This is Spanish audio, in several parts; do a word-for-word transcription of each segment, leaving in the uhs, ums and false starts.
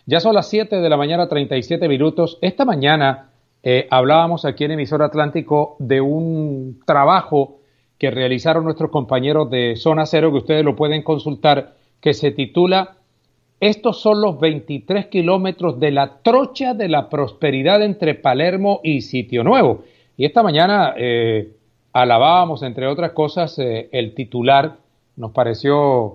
Ya son las siete de la mañana, treinta y siete minutos. Esta mañana eh, hablábamos aquí en Emisor Atlántico de un trabajo que realizaron nuestros compañeros de Zona Cero, que ustedes lo pueden consultar, que se titula Estos son los veintitrés kilómetros de la trocha de la prosperidad entre Palermo y Sitio Nuevo. Y esta mañana eh, alabábamos, entre otras cosas, eh, el titular. Nos pareció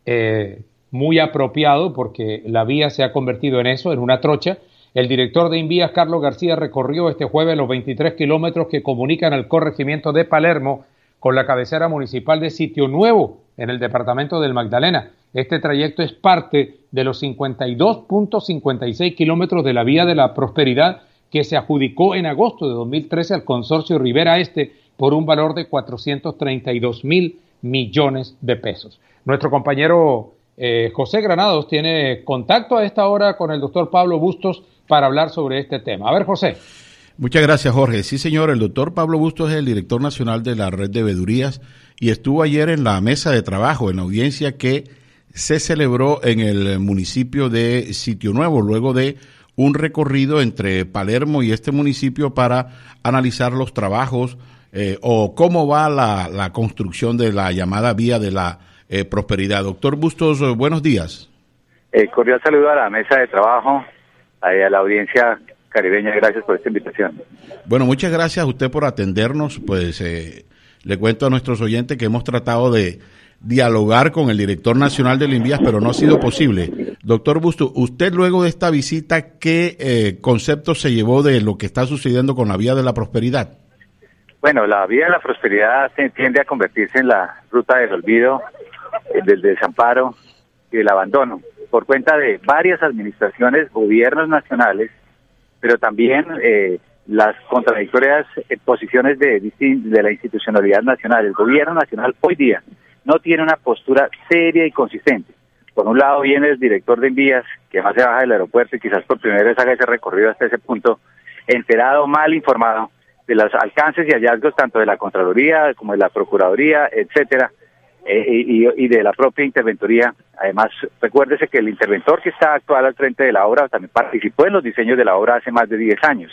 eh, muy apropiado porque la vía se ha convertido en eso, en una trocha. El director de Invías, Carlos García, recorrió este jueves los veintitrés kilómetros que comunican el corregimiento de Palermo con la cabecera municipal de Sitio Nuevo, en el departamento del Magdalena. Este trayecto es parte de los cincuenta y dos punto cincuenta y seis kilómetros de la vía de la prosperidad que se adjudicó en agosto de dos mil trece al consorcio Rivera Este por un valor de cuatrocientos treinta y dos mil millones de pesos. Nuestro compañero eh, José Granados tiene contacto a esta hora con el doctor Pablo Bustos para hablar sobre este tema. A ver, José. Muchas gracias, Jorge. Sí, señor, el doctor Pablo Bustos es el director nacional de la Red de Veedurías y estuvo ayer en la mesa de trabajo, en la audiencia que se celebró en el municipio de Sitio Nuevo, luego de un recorrido entre Palermo y este municipio para analizar los trabajos eh, o cómo va la, la construcción de la llamada vía de la eh, prosperidad. Doctor Bustos, buenos días. Eh, cordial saludo a la mesa de trabajo, a, a la audiencia caribeña, gracias por esta invitación. Bueno, muchas gracias a usted por atendernos. Pues eh, le cuento a nuestros oyentes que hemos tratado de dialogar con el director nacional del Invías, pero no ha sido posible. Doctor Bustos, usted luego de esta visita, ¿qué eh, concepto se llevó de lo que está sucediendo con la vía de la prosperidad? Bueno, la vía de la prosperidad tiende a convertirse en la ruta del olvido, eh, del desamparo y del abandono, por cuenta de varias administraciones, gobiernos nacionales, pero también eh, las contradictorias eh, posiciones de, de la institucionalidad nacional. El gobierno nacional hoy día no tiene una postura seria y consistente. Por un lado viene el director de Invías, que más se baja del aeropuerto y quizás por primera vez haga ese recorrido hasta ese punto, enterado, mal informado de los alcances y hallazgos tanto de la Contraloría como de la Procuraduría, etcétera, eh, y, y de la propia Interventoría. Además, recuérdese que el interventor que está actual al frente de la obra también participó en los diseños de la obra hace más de diez años.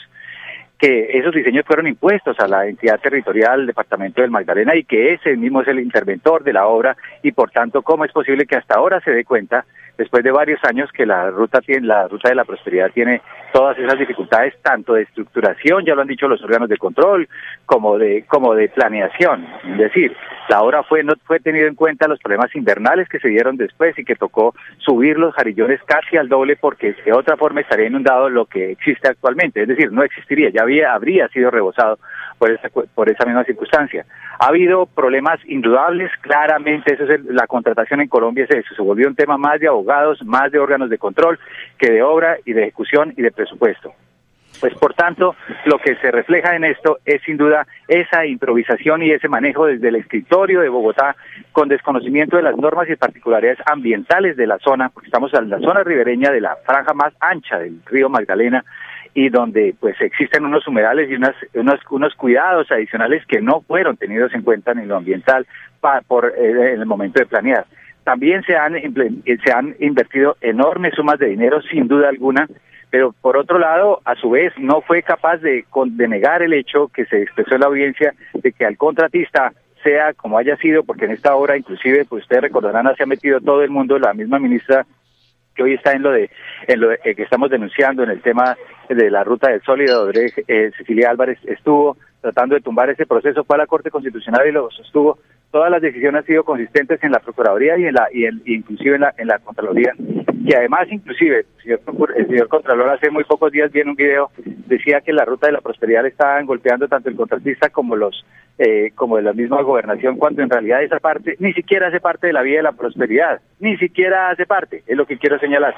Que esos diseños fueron impuestos a la entidad territorial del departamento del Magdalena y que ese mismo es el interventor de la obra y por tanto, ¿cómo es posible que hasta ahora se dé cuenta, después de varios años, que la ruta tiene, la ruta de la prosperidad tiene todas esas dificultades, tanto de estructuración, ya lo han dicho los órganos de control, como de como de planeación? Es decir, la obra fue no fue tenido en cuenta los problemas invernales que se dieron después y que tocó subir los jarillones casi al doble porque de otra forma estaría inundado lo que existe actualmente, es decir, no existiría, ya había, habría sido rebosado por esa, por esa misma circunstancia. Ha habido problemas indudables, claramente, eso es el, la contratación en Colombia es eso, se volvió un tema más de abogados, más de órganos de control que de obra y de ejecución y de presupuesto. Pues por tanto, lo que se refleja en esto es sin duda esa improvisación y ese manejo desde el escritorio de Bogotá con desconocimiento de las normas y particularidades ambientales de la zona, porque estamos en la zona ribereña de la franja más ancha del río Magdalena y donde pues existen unos humedales y unas, unos, unos cuidados adicionales que no fueron tenidos en cuenta ni en lo ambiental pa, por eh, en el momento de planear. También se han, se han invertido enormes sumas de dinero, sin duda alguna, pero por otro lado, a su vez, no fue capaz de, de negar el hecho que se expresó en la audiencia de que al contratista, sea como haya sido, porque en esta obra, inclusive, pues ustedes recordarán, se ha metido todo el mundo, la misma ministra que hoy está en lo de, en lo de, eh, que estamos denunciando en el tema de la Ruta del Sol y de Odre, eh, Cecilia Álvarez estuvo tratando de tumbar ese proceso, fue a la Corte Constitucional y lo sostuvo. Todas las decisiones han sido consistentes en la Procuraduría y en la y en, inclusive en la en la Contraloría, que además inclusive el señor, el señor Contralor hace muy pocos días vi en un video decía que la Ruta de la Prosperidad le estaban golpeando tanto el contratista como los eh, como de la misma gobernación, cuando en realidad esa parte ni siquiera hace parte de la vía de la prosperidad, ni siquiera hace parte, es lo que quiero señalar.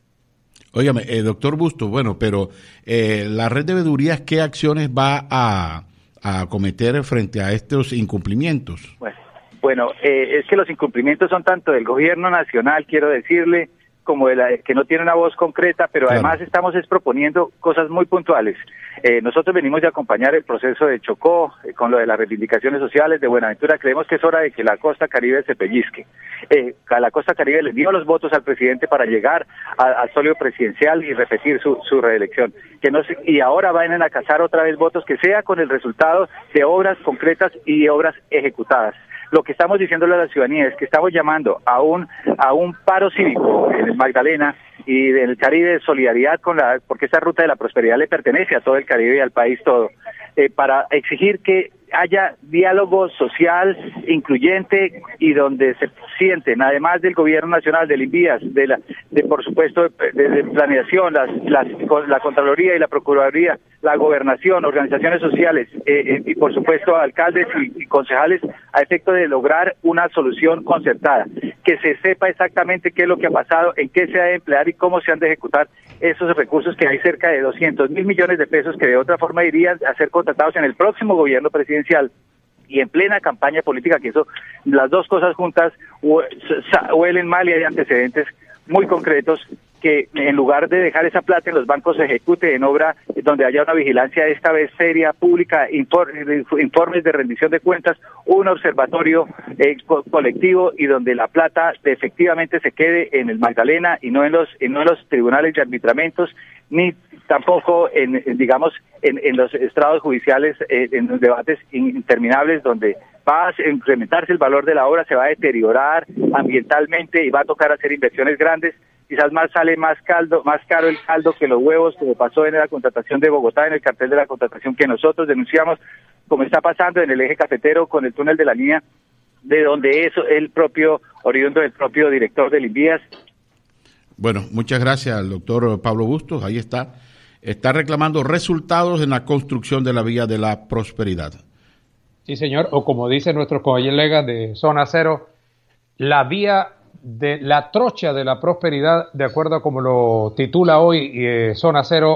Óigame, eh, doctor Bustos, bueno, pero eh, la Red de Veedurías, ¿qué acciones va a a cometer frente a estos incumplimientos? Bueno, bueno eh, es que los incumplimientos son tanto del gobierno nacional, quiero decirle, como de la, que no tiene una voz concreta, pero claro. Además estamos es proponiendo cosas muy puntuales. Eh, nosotros venimos de acompañar el proceso de Chocó, eh, con lo de las reivindicaciones sociales de Buenaventura. Creemos que es hora de que la costa Caribe se pellizque. Eh, a la costa Caribe le dio los votos al presidente para llegar al solio presidencial y repetir su, su reelección. Que no se, y ahora vayan a cazar otra vez votos, que sea con el resultado de obras concretas y obras ejecutadas. Lo que estamos diciéndole a la ciudadanía es que estamos llamando a un a un paro cívico en el Magdalena y del Caribe de solidaridad con la, porque esta ruta de la prosperidad le pertenece a todo el Caribe y al país todo, eh, para exigir que haya diálogo social incluyente y donde se sienten, además del gobierno nacional, del INVIAS, de la, de por supuesto de, de planeación, las, las, la Contraloría y la Procuraduría, la Gobernación, organizaciones sociales eh, eh, y por supuesto alcaldes y, y concejales, a efecto de lograr una solución concertada, que se sepa exactamente qué es lo que ha pasado, en qué se ha de emplear y cómo se han de ejecutar esos recursos, que hay cerca de doscientos mil millones de pesos que de otra forma irían a ser contratados en el próximo gobierno presidencial y en plena campaña política, que eso, las dos cosas juntas huelen mal y hay antecedentes muy concretos que en lugar de dejar esa plata en los bancos se ejecute en obra donde haya una vigilancia esta vez seria, pública, informes de rendición de cuentas, un observatorio eh, co colectivo y donde la plata efectivamente se quede en el Magdalena y no en los, y no en los tribunales de arbitramentos, ni tampoco en, en digamos, en, en los estrados judiciales, eh, en los debates interminables donde va a incrementarse el valor de la obra, se va a deteriorar ambientalmente y va a tocar hacer inversiones grandes. Quizás más sale más caldo, más caro el caldo que los huevos, como pasó en la contratación de Bogotá, en el cartel de la contratación que nosotros denunciamos, como está pasando en el eje cafetero con el túnel de la línea, de donde es el propio, oriundo del propio director del INVIAS. Bueno, muchas gracias al doctor Pablo Bustos, ahí está. Está reclamando resultados en la construcción de la vía de la prosperidad. Sí, señor, o como dicen nuestros colegas de Zona Cero, la vía de la trocha de la prosperidad, de acuerdo a como lo titula hoy eh, Zona Cero.